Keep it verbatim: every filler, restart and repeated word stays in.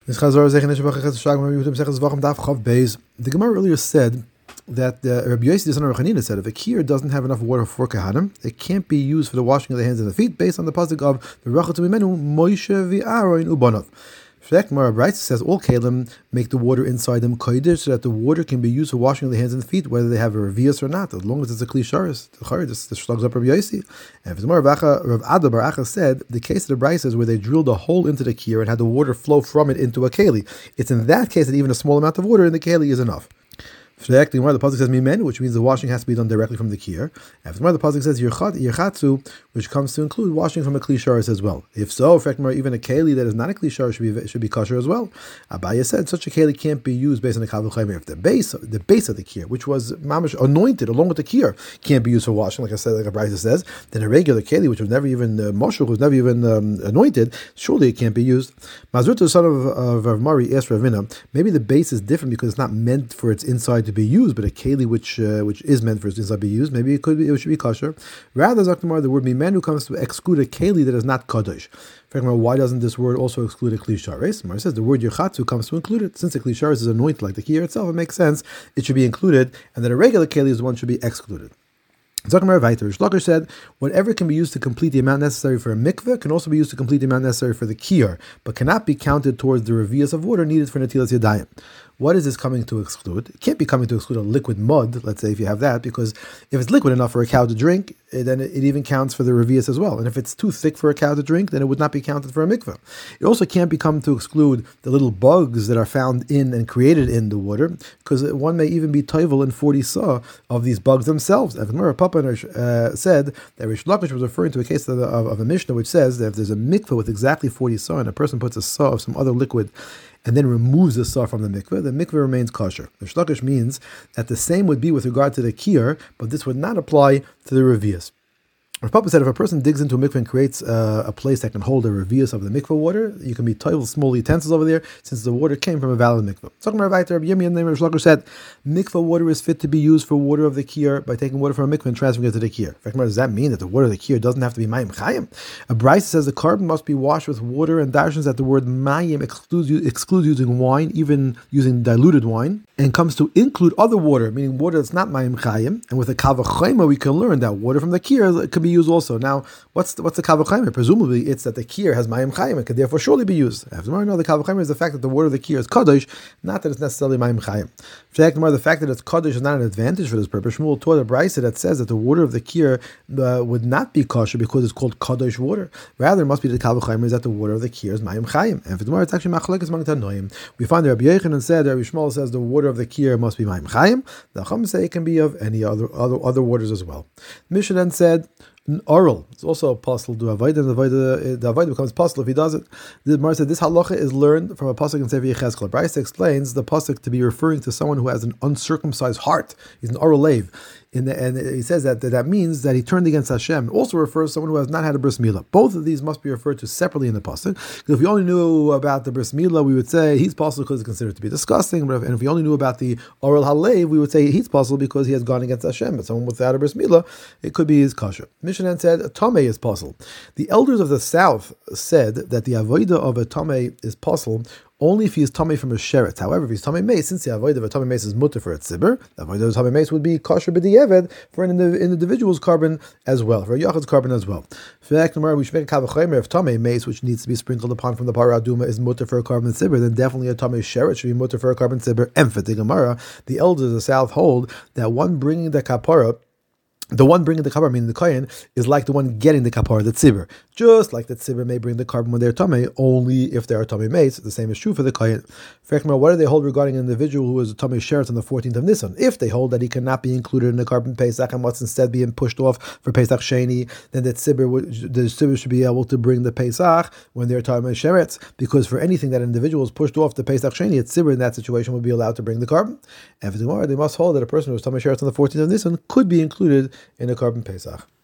The Gemara earlier said that uh, Rabbi Yossi the son of Chanina said if a kir doesn't have enough water for Kahanim, it can't be used for the washing of the hands and the feet based on the pasuk of the Rachatu Mimenu Moshe v'Aaron Ubanov. Gemara Brayta says all kalim make the water inside them kodesh so that the water can be used for washing of the hands and the feet, whether they have a revius or not, as long as it's a kli sharis. This slugs up Rabbi Yossi. And if it's more Rav Ada Bar Acha said the case of the Brayta is where they drilled a hole into the kir and had the water flow from it into a keli. It's in that case that even a small amount of water in the keli is enough. The pasuk says mimen, which means the washing has to be done directly from the kir. After the pasuk says yirchatzu, which comes to include washing from a kli sharis as well. If so, even a keli that is not a kli sharis should be should be kosher as well. Abaya said such a keli can't be used based on the kal v'chaymer. If the base the base of the kir, which was mamash anointed along with the kir, can't be used for washing, like I said, like a Brayta says, then a regular keli, which was never even uh, moshe, was never even um, anointed, surely it can't be used. Mazurta, the son of of Rav Mari, asked Ravina, maybe the base is different because it's not meant for its inside to be used, but a keli which uh, which is meant for its inside to be used, maybe it could be, it should be kosher. Rather, Zaktamar, the word mimenu comes to exclude a keli that is not kadosh. Why doesn't this word also exclude a kli sharis? Mar says the word yirchatzu comes to include it. Since a kli sharis is anointed like the kir itself, it makes sense it should be included, and that a regular keli is the one should be excluded. Zakmar Vaiter Shlacher said, whatever can be used to complete the amount necessary for a mikveh can also be used to complete the amount necessary for the kir, but cannot be counted towards the revius of water needed for netilas yadayim. What is this coming to exclude? It can't be coming to exclude a liquid mud, let's say, if you have that, because if it's liquid enough for a cow to drink, then it even counts for the revius as well. And if it's too thick for a cow to drink, then it would not be counted for a mikveh. It also can't be come to exclude the little bugs that are found in and created in the water, because one may even be toivel in forty saw of these bugs themselves. Avnor Papa uh, said that Rish Lakish was referring to a case of, of, of a Mishnah which says that if there's a mikveh with exactly forty saw and a person puts a saw of some other liquid and then removes the saw from the mikveh, the mikveh remains kosher. The shlakish means that the same would be with regard to the kir, but this would not apply to the revius. Rav Papa said if a person digs into a mikveh and creates uh, a place that can hold a revius of the mikveh water, you can be toivel small utensils over there since the water came from a valid mikveh. Talking about Rabbi Yemi and Rav Shlakish said mikveh water is fit to be used for water of the kir by taking water from a mikveh and transferring it to the kir. In fact, does that mean that the water of the kir doesn't have to be mayim chayim? A Brayta says the carbon must be washed with water, and darshans that the word mayim excludes, excludes using wine, even using diluted wine, and comes to include other water, meaning water that's not mayim chayim. And with a kal v'chaymer, we can learn that water from the kir could be used also. Now, what's the, what's the kal v'chaymer? Presumably, it's that the kir has mayim chayim and can therefore surely be used. After more, no, the kal v'chaymer is the fact that the water of the kir is kadosh, not that it's necessarily mayim chayim. The fact that it's kadosh is not an advantage for this purpose. Shmuel taught a brayse that says that the water of the kir uh, would not be kosher because it's called kadosh water. Rather, it must be the kal v'chaymer is that the water of the kir is mayim chayim. And for tomorrow, it's actually machlekes among tanoim. We find that Rabbi Yochanan said that Rabbi Shmuel says the water of the kir must be mayim chayim. The Chacham say it can be of any other other other waters as well. Mishnah then said oral. It's also a puzzle to avoid, and the avoid becomes puzzle if he does it. The Gemara said this halacha is learned from a pasuk in Sefer Yechezkel. Brayta explains the pasuk to be referring to someone who has an uncircumcised heart. He's an oral lave. In the, and he says that, that that means that he turned against Hashem. It also refers to someone who has not had a bris milah. Both of these must be referred to separately in the pasuk. Because if we only knew about the bris milah, we would say he's possible because it's considered to be disgusting. But if, and if we only knew about the oral halev, we would say he's possible because he has gone against Hashem. But someone without a bris milah, it could be his kasher. Mishnah said a tameh is possible. The elders of the south said that the avodah of a tameh is possible only if he is tamei from a sheret. However, if he's tamei mace, since the avodah of a tamei mace is mutter for a tzibur, the avodah of a tamei mace would be kosher b'di'eved for an individual's carbon as well, for a yachad's carbon as well. For that, we should make a kal v'chaymer if tamei mace, which needs to be sprinkled upon from the parah aduma, is mutter for a carbon tzibur, then definitely a tamei sheret should be mutter for a carbon tzibur. And for the Gemara, the elders of the south hold that one bringing the kapara, the one bringing the kapara, meaning the kohen, is like the one getting the kapara, the tzibur. Just like the tzibur may bring the carbon when they're tamei, only if they are tamei mates. The same is true for the kohen. What do they hold regarding an individual who is a tamei sheret on the fourteenth of Nisan? If they hold that he cannot be included in the carbon Pesach and what's instead being pushed off for Pesach Sheni, then the tzibur, would, the tzibur should be able to bring the Pesach when they're tamei sherets, because for anything that an individual is pushed off the Pesach Sheni, a tzibur in that situation would be allowed to bring the carbon. And for the Gemara, they must hold that a person who is tamei sheret on the fourteenth of Nisan could be included in a carbon Pesach.